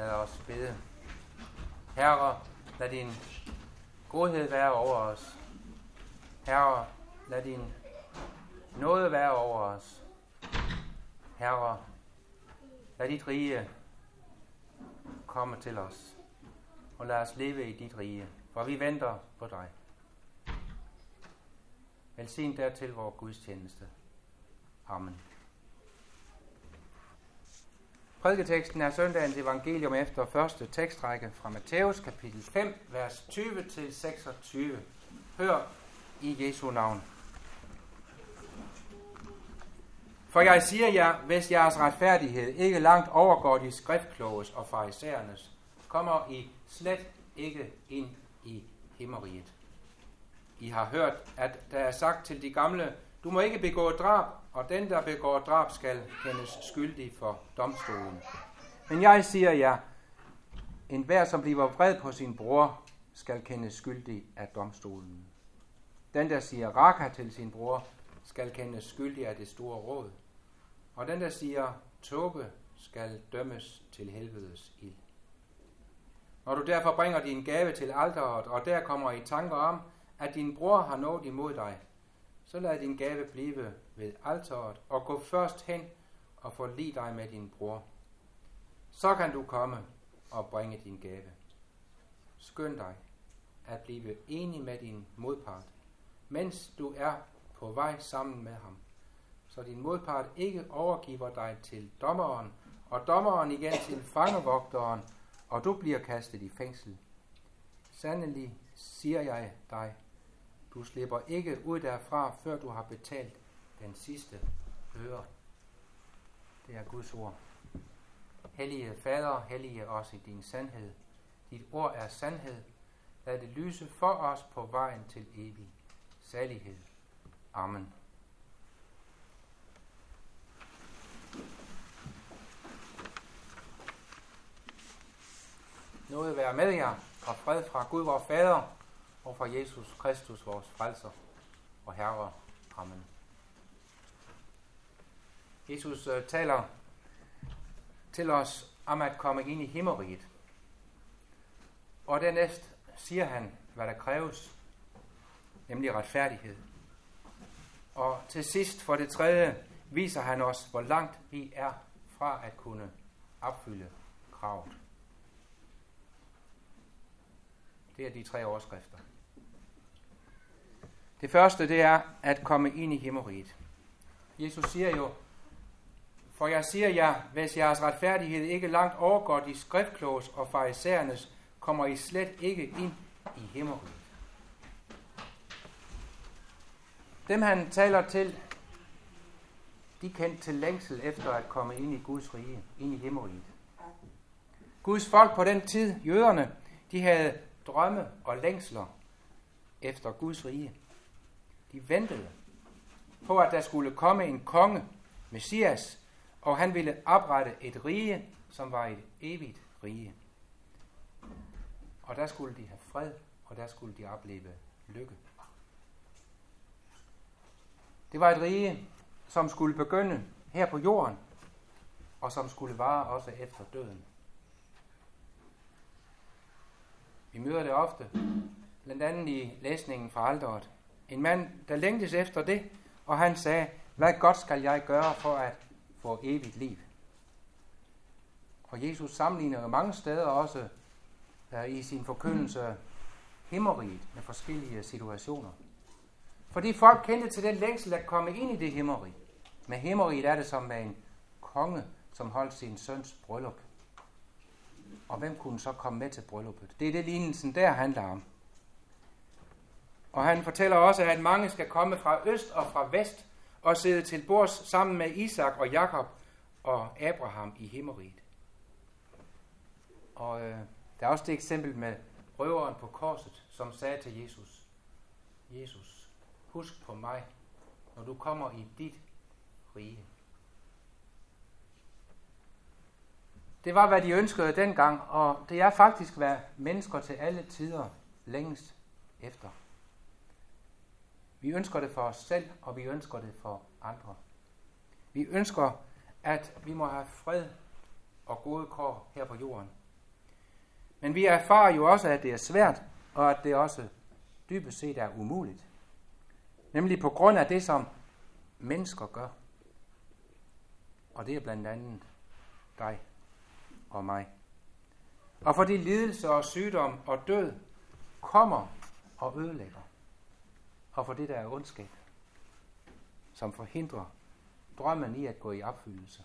Lad os bede. Herre, lad din godhed være over os. Herre, lad din nåde være over os. Herre, lad dit rige komme til os, og lad os leve i dit rige, for vi venter på dig. Velsign dertil vor gudstjeneste. Amen. Prædiketeksten er søndagens evangelium efter første tekstrække fra Matthæus kapitel 5, vers 20-26. Hør i Jesu navn. For jeg siger jer, hvis jeres retfærdighed ikke langt overgår de skriftkloges og farisæernes, kommer I slet ikke ind i himmeriget. I har hørt, at der er sagt til de gamle, du må ikke begå drab, og den, der begår drab, skal kendes skyldig for domstolen. Men jeg siger jer, enhver, som bliver vred på sin bror, skal kendes skyldig af domstolen. Den, der siger raka til sin bror, skal kendes skyldig af det store råd. Og den, der siger tåbe, skal dømmes til helvedes ild. Når du derfor bringer din gave til alteret, og der kommer i tanker om, at din bror har noget imod dig, så lad din gave blive ved alteret, og gå først hen og forlig dig med din bror. Så kan du komme og bringe din gave. Skynd dig at blive enig med din modpart, mens du er på vej sammen med ham, så din modpart ikke overgiver dig til dommeren, og dommeren igen til fangevogteren, og du bliver kastet i fængsel. Sandelig siger jeg dig, du slipper ikke ud derfra, før du har betalt den sidste øre. Det er Guds ord. Hellige Fader, hellige os i din sandhed. Dit ord er sandhed. Lad det lyse for os på vejen til evig salighed. Amen. Nåde være med jer, og fred fra Gud vor Fader, og fra Jesus Kristus, vores frelser og Herre. Amen. Jesus taler til os om at komme ind i himmeriget. Og dernæst siger han, hvad der kræves, nemlig retfærdighed. Og til sidst, for det tredje, viser han os, hvor langt vi er fra at kunne opfylde kravet. Det er de tre overskrifter. Det første, det er at komme ind i himmeriget. Jesus siger jo, for jeg siger jer, hvis jeres retfærdighed ikke langt overgår de skriftkloges og farisæernes, kommer I slet ikke ind i himmeriget. Dem han taler til, de kendte til længsel efter at komme ind i Guds rige, ind i himmeriget. Guds folk på den tid, jøderne, de havde drømme og længsler efter Guds rige. De ventede på, at der skulle komme en konge, Messias, og han ville oprette et rige, som var et evigt rige. Og der skulle de have fred, og der skulle de opleve lykke. Det var et rige, som skulle begynde her på jorden, og som skulle vare også efter døden. Vi møder det ofte, blandt andet i læsningen fra alteret. En mand, der længtes efter det, og han sagde, hvad godt skal jeg gøre for at få evigt liv? Og Jesus sammenligner mange steder også i sin forkyndelse himmeriget med forskellige situationer. Fordi folk kendte til den længsel at komme ind i det himmerig. Med himmeriget er det som med en konge, som holdt sin søns bryllup. Og hvem kunne så komme med til brylluppet? Det er det lignelsen der handler om. Og han fortæller også, at mange skal komme fra øst og fra vest og sidde til bords sammen med Isak og Jakob og Abraham i himmeriget. Og der er også det eksempel med røveren på korset, som sagde til Jesus, Jesus, husk på mig, når du kommer i dit rige. Det var, hvad de ønskede dengang, og det er faktisk, hvad mennesker til alle tider længes efter. Vi ønsker det for os selv, og vi ønsker det for andre. Vi ønsker, at vi må have fred og gode kår her på jorden, Men vi erfarer jo også, at det er svært, og at det også dybest set er umuligt. Nemlig på grund af det, som mennesker gør. Og det er blandt andet dig og mig. Og fordi lidelse og sygdom og død kommer og ødelægger. Og for det, der er ondskab, som forhindrer drømmen i at gå i opfyldelse.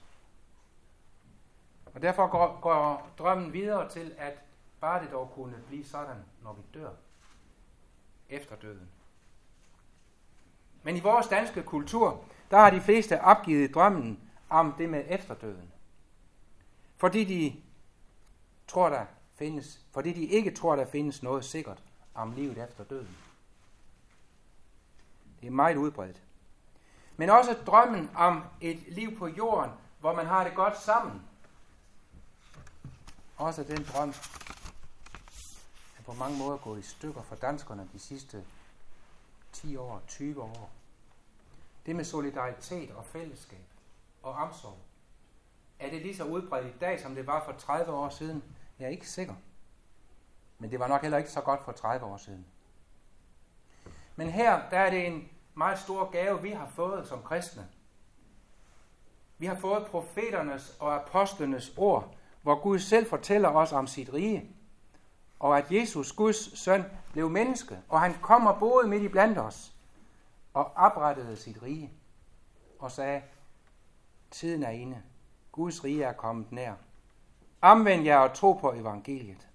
Og derfor går drømmen videre til, at bare det dog kunne blive sådan, når vi dør efter døden. Men i vores danske kultur, der har de fleste opgivet drømmen om det med efterdøden. Fordi de ikke tror, der findes noget sikkert om livet efter døden. Det er meget udbredt. Men også drømmen om et liv på jorden, hvor man har det godt sammen. Også den drøm er på mange måder gået i stykker for danskerne de sidste 10 år, 20 år. Det med solidaritet og fællesskab og omsorg. Er det lige så udbredt i dag, som det var for 30 år siden? Jeg er ikke sikker. Men det var nok heller ikke så godt for 30 år siden. Men her, der er det en meget stor gave, vi har fået som kristne. Vi har fået profeternes og apostlenes ord, hvor Gud selv fortæller os om sit rige, og at Jesus, Guds søn, blev menneske, og han kom og boede midt i blandt os, og oprettede sit rige, og sagde, tiden er inde, Guds rige er kommet nær. Omvend jer og tro på evangeliet.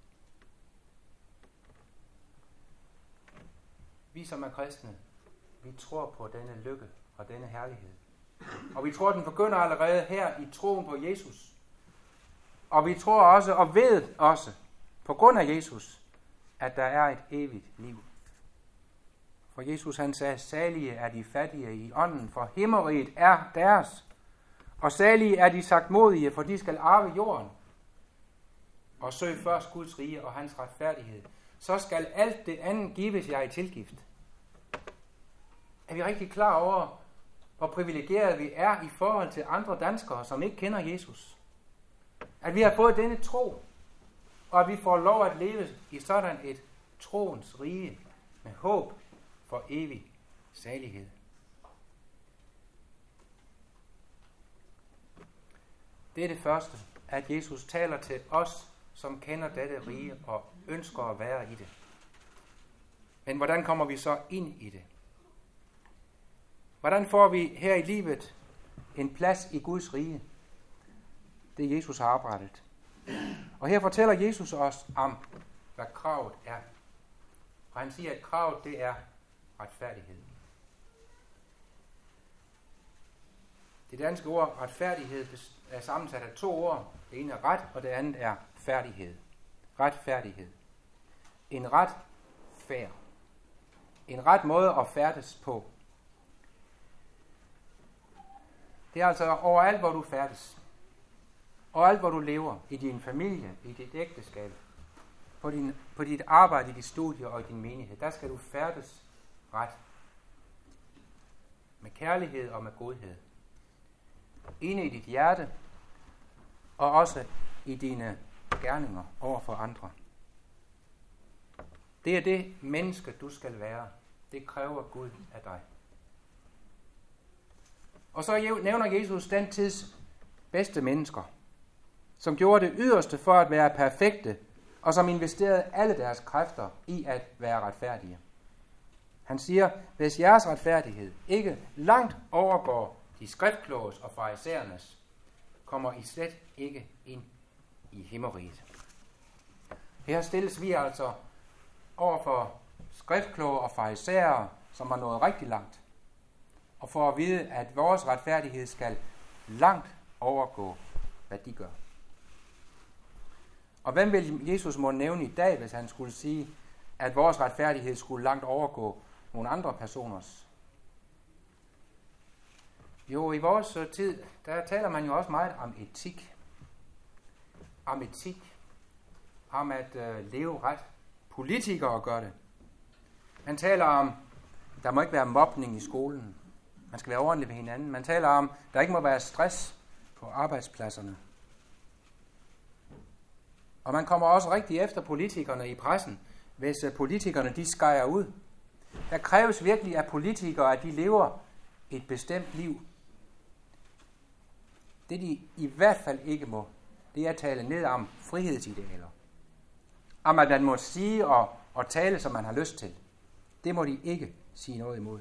Vi som er kristne, vi tror på denne lykke og denne herlighed. Og vi tror, den begynder allerede her i troen på Jesus. Og vi tror også og ved også, på grund af Jesus, at der er et evigt liv. For Jesus han sagde, salige er de fattige i ånden, for himmeriget er deres. Og salige er de sagtmodige, for de skal arve jorden. Og søg først Guds rige og hans retfærdighed. Så skal alt det andet gives jer i tilgift. Er vi rigtig klar over, hvor privilegerede vi er i forhold til andre danskere, som ikke kender Jesus? At vi har fået denne tro, og at vi får lov at leve i sådan et troens rige med håb for evig salighed. Det er det første, at Jesus taler til os, som kender dette rige og ønsker at være i det. Men hvordan kommer vi så ind i det? Hvordan får vi her i livet en plads i Guds rige? Det Jesus har oprettet. Og her fortæller Jesus os om, hvad kravet er. Og han siger, at kravet det er retfærdighed. Det danske ord retfærdighed er sammensat af 2 ord. Det ene er ret, og det andet er færdighed. Retfærdighed. En ret færd. En ret måde at færdes på. Det er altså overalt, hvor du færdes. Overalt, hvor du lever. I din familie, i dit ægteskab, på dit arbejde, i dit studie og i din menighed. Der skal du færdes ret. Med kærlighed og med godhed. Inde i dit hjerte, og også i dine gerninger over for andre. Det er det menneske, du skal være. Det kræver Gud af dig. Og så nævner Jesus den tids bedste mennesker, som gjorde det yderste for at være perfekte, og som investerede alle deres kræfter i at være retfærdige. Han siger, hvis jeres retfærdighed ikke langt overgår de skriftkloges og farisæernes, kommer I slet ikke ind i himmeriget. Her stilles vi altså over for skriftkloge og farisæere, som har nået rigtig langt, og for at vide, at vores retfærdighed skal langt overgå, hvad de gør. Og hvem vil Jesus må nævne i dag, hvis han skulle sige, at vores retfærdighed skulle langt overgå nogle andre personers? Jo, i vores tid, der taler man jo også meget om etik. Om etik. Om at leve ret. Politikere gør det. Man taler om, der må ikke være mobning i skolen. Man skal være ordentlig ved hinanden. Man taler om, der ikke må være stress på arbejdspladserne. Og man kommer også rigtig efter politikerne i pressen, hvis politikerne de skærer ud. Der kræves virkelig af politikere, at de lever et bestemt liv. Det de i hvert fald ikke må, det er at tale ned om frihedsidealer. Om at man må sige og tale, som man har lyst til. Det må de ikke sige noget imod.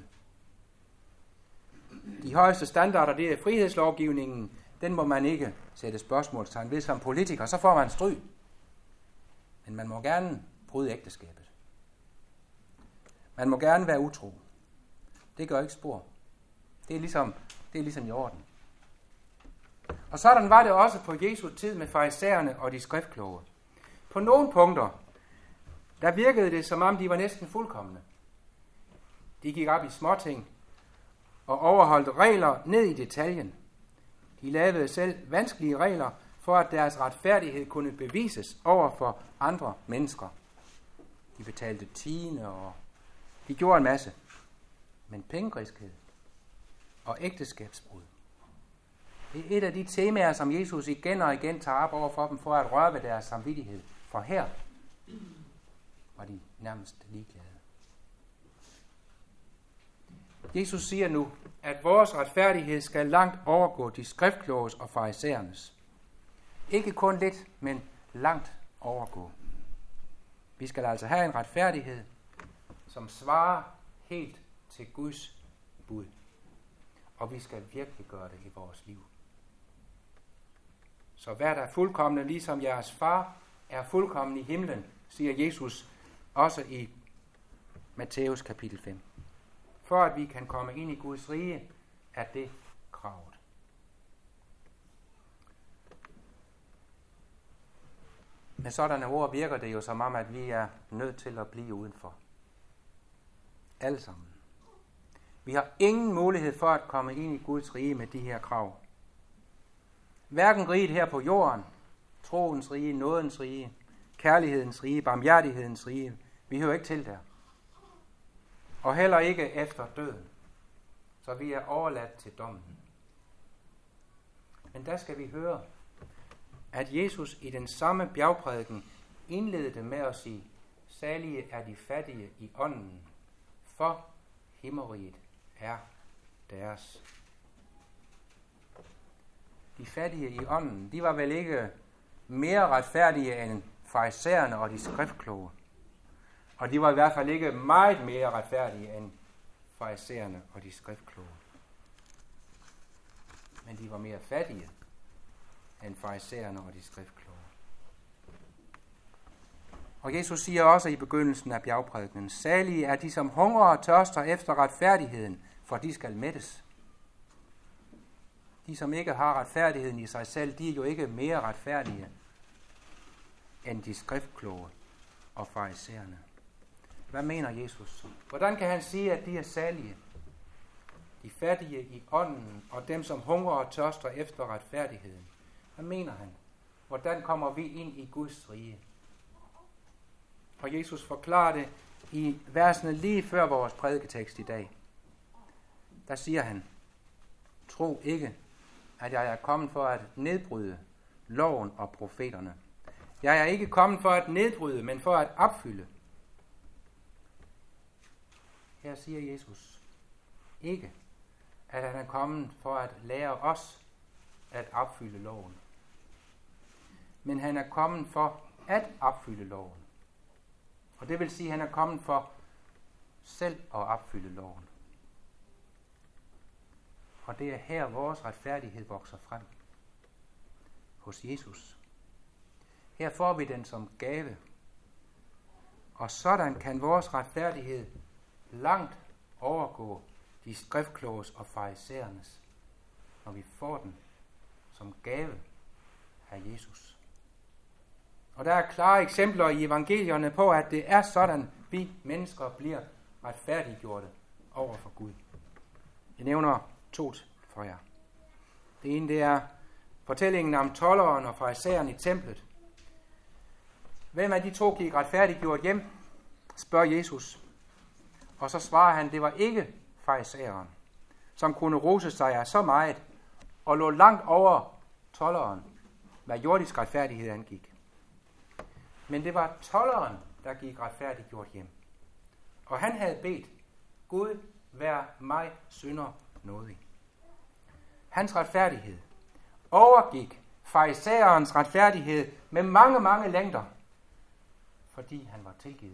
De højeste standarder, det er frihedslovgivningen. Den må man ikke sætte spørgsmålstegn ved som politiker. Så får man stryg. Men man må gerne bryde ægteskabet. Man må gerne være utro. Det gør ikke spor. Det er ligesom i orden. Og sådan var det også på Jesu tid med farisæerne og de skriftkloge. På nogle punkter, der virkede det, som om de var næsten fuldkomne. De gik op i småting og overholdt regler ned i detaljen. De lavede selv vanskelige regler, for at deres retfærdighed kunne bevises over for andre mennesker. De betalte tiende, og de gjorde en masse. Men pengegriskhed og ægteskabsbrud, det er et af de temaer, som Jesus igen og igen tager op over for dem, for at røre ved deres samvittighed. For her var de nærmest ligeglade. Jesus siger nu, at vores retfærdighed skal langt overgå de skriftkloges og farisæernes. Ikke kun lidt, men langt overgå. Vi skal altså have en retfærdighed, som svarer helt til Guds bud. Og vi skal virkelig gøre det i vores liv. Så vær der fuldkomne, ligesom jeres far er fuldkommen i himlen, siger Jesus også i Matthæus kapitel 5. For at vi kan komme ind i Guds rige, er det kravet. Med sådanne ord virker det jo som om, at vi er nødt til at blive udenfor. Alle sammen. Vi har ingen mulighed for at komme ind i Guds rige med de her krav. Hverken riget her på jorden, troens rige, nådens rige, kærlighedens rige, barmhjertighedens rige. Vi hører ikke til der. Og heller ikke efter døden. Så vi er overladt til dommen. Men der skal vi høre, at Jesus i den samme bjergprædiken indledte med at sige, salige er de fattige i ånden, for himmeriget er deres. De fattige i ånden, de var vel ikke mere retfærdige end farisæerne og de skriftkloge. Og de var i hvert fald ikke meget mere retfærdige end farisæerne og de skriftkloge. Men de var mere fattige end farisæerne og de skriftkloge. Og Jesus siger også i begyndelsen af bjergprædikenen, salige er de, som hungrer og tørster efter retfærdigheden, for de skal mættes. De, som ikke har retfærdigheden i sig selv, de er jo ikke mere retfærdige end de skriftkloge og farisæerne. Hvad mener Jesus? Hvordan kan han sige, at de er salige? De fattige i ånden og dem, som hungrer og tørster efter retfærdigheden. Hvad mener han? Hvordan kommer vi ind i Guds rige? Og Jesus forklarer det i versene lige før vores prædiketekst i dag. Der siger han, tro ikke, at jeg er kommet for at nedbryde loven og profeterne. Jeg er ikke kommet for at nedbryde, men for at opfylde. Her siger Jesus ikke, at han er kommet for at lære os at opfylde loven. Men han er kommet for at opfylde loven. Og det vil sige, at han er kommet for selv at opfylde loven. Og det er her, vores retfærdighed vokser frem. Hos Jesus. Her får vi den som gave. Og sådan kan vores retfærdighed langt overgå de skriftkloges og farisæernes, når vi får den som gave af Jesus. Og der er klare eksempler i evangelierne på, at det er sådan, vi mennesker bliver retfærdiggjorte over for Gud. Jeg nævner 2 for jer. Det ene, det er fortællingen om tolderen og farisæeren i templet. Hvem af de 2 gik retfærdiggjort hjem, spørger Jesus. Og så svarer han, det var ikke farisæeren, som kunne rose sig af så meget, og lå langt over tolderen, hvad jordisk retfærdighed angik. Men det var tolderen, der gik retfærdiggjort hjem. Og han havde bedt, Gud, vær mig synder nådig. Hans retfærdighed overgik farisæerens retfærdighed med mange, mange længder, fordi han var tilgivet.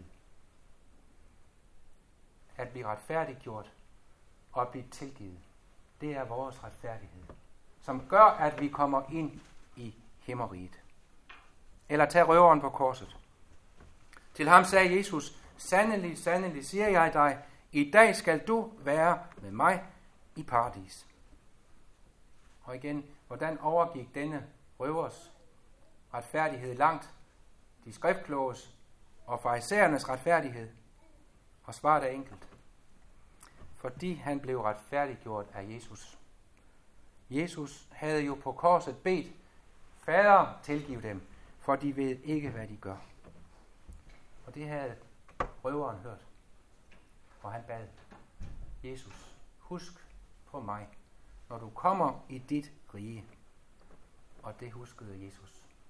At blive retfærdiggjort og at blive tilgivet, det er vores retfærdighed, som gør, at vi kommer ind i himmeriget. Eller tag røveren på korset. Til ham sagde Jesus, sandelig, sandelig, siger jeg dig, i dag skal du være med mig i paradis. Og igen, hvordan overgik denne røvers retfærdighed langt de skriftkloges og farisæernes retfærdighed? Og svaret er enkelt. Fordi han blev retfærdiggjort af Jesus. Jesus havde jo på korset bedt, Fader, tilgiv dem, for de ved ikke, hvad de gør. Og det havde røveren hørt. Og han bad, Jesus, husk på mig, når du kommer i dit rige. Og det huskede Jesus.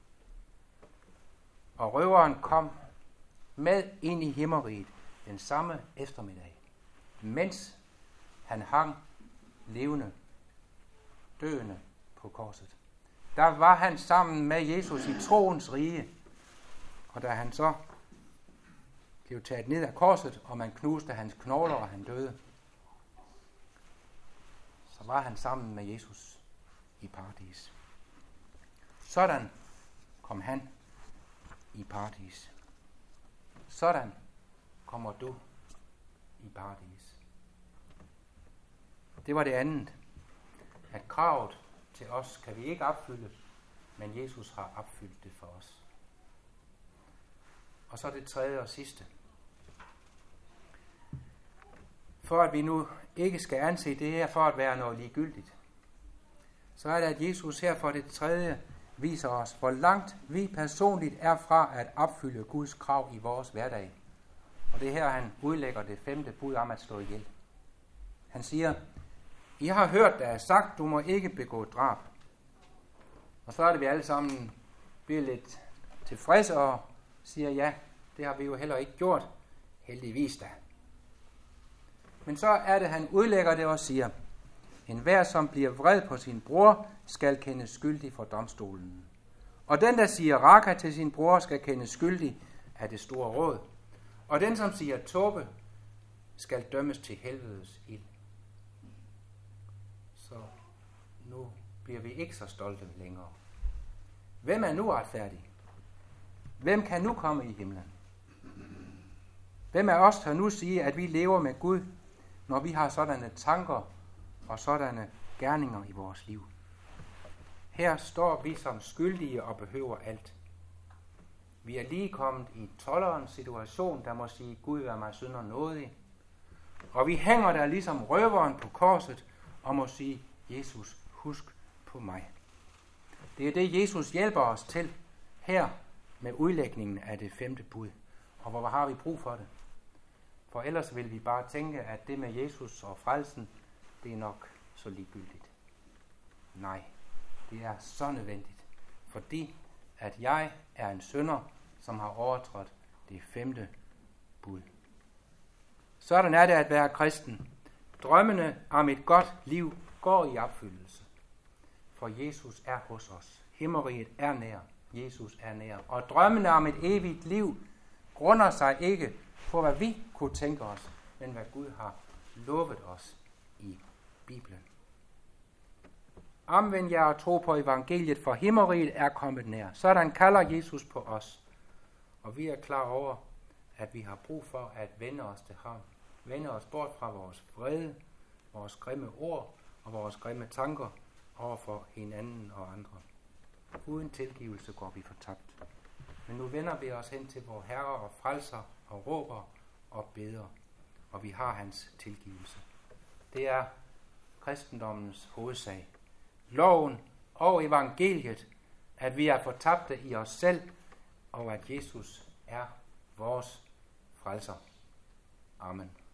Og røveren kom med ind i himmeriget den samme eftermiddag, mens han hang levende, døende på korset. Der var han sammen med Jesus i troens rige. Og da han så blev taget ned af korset, og man knuste hans knogler, og han døde, så var han sammen med Jesus i paradis. Sådan kom han i paradis. Sådan kommer du i paradis. Det var det andet. At kravet til os kan vi ikke opfylde, men Jesus har opfyldt det for os. Og så det tredje og sidste. For at vi nu ikke skal anse det her for at være noget ligegyldigt, så er det, at Jesus her for det tredje viser os, hvor langt vi personligt er fra at opfylde Guds krav i vores hverdag. Og det er her, han udlægger det 5. bud om at slå ihjel. Han siger, I har hørt, der er sagt, du må ikke begå drab. Og så er det, vi alle sammen bliver lidt tilfredse og siger, ja, det har vi jo heller ikke gjort. Heldigvis da. Men så er det, han udlægger det og siger, enhver, som bliver vred på sin bror, skal kendes skyldig for domstolen. Og den, der siger raka til sin bror, skal kendes skyldig af det store råd. Og den, som siger tåbe, skal dømmes til helvedes ild. Så nu bliver vi ikke så stolte længere. Hvem er nu retfærdig? Hvem kan nu komme i himlen? Hvem af os tør nu sige, at vi lever med Gud, når vi har sådanne tanker og sådanne gerninger i vores liv? Her står vi som skyldige og behøver alt. Vi er lige kommet i tollerens situation, der må sige, Gud vær mig synder nådig. Og vi hænger der ligesom røveren på korset og må sige, Jesus, husk på mig. Det er det, Jesus hjælper os til her med udlægningen af det 5. bud. Og hvor har vi brug for det? For ellers vil vi bare tænke, at det med Jesus og frelsen, det er nok så ligegyldigt. Nej, det er så nødvendigt, fordi at jeg er en synder, som har overtrådt det 5. bud. Sådan er det at være kristen. Drømmene om et godt liv går i opfyldelse. For Jesus er hos os. Himmeriget er nær. Jesus er nær. Og drømmene om et evigt liv grunder sig ikke på, hvad vi kunne tænke os, men hvad Gud har lovet os i Bibelen. Omvend jer og tro på evangeliet, for himmeriget er kommet nær. Sådan kalder Jesus på os. Og vi er klar over, at vi har brug for at vende os til ham. Vende os bort fra vores vrede, vores grimme ord og vores grimme tanker over for hinanden og andre. Uden tilgivelse går vi fortabt. Men nu vender vi os hen til vor Herre og frelser og råber og beder, og vi har hans tilgivelse. Det er kristendommens hovedsag. Loven og evangeliet, at vi er fortabte i os selv, og at Jesus er vores frelser. Amen.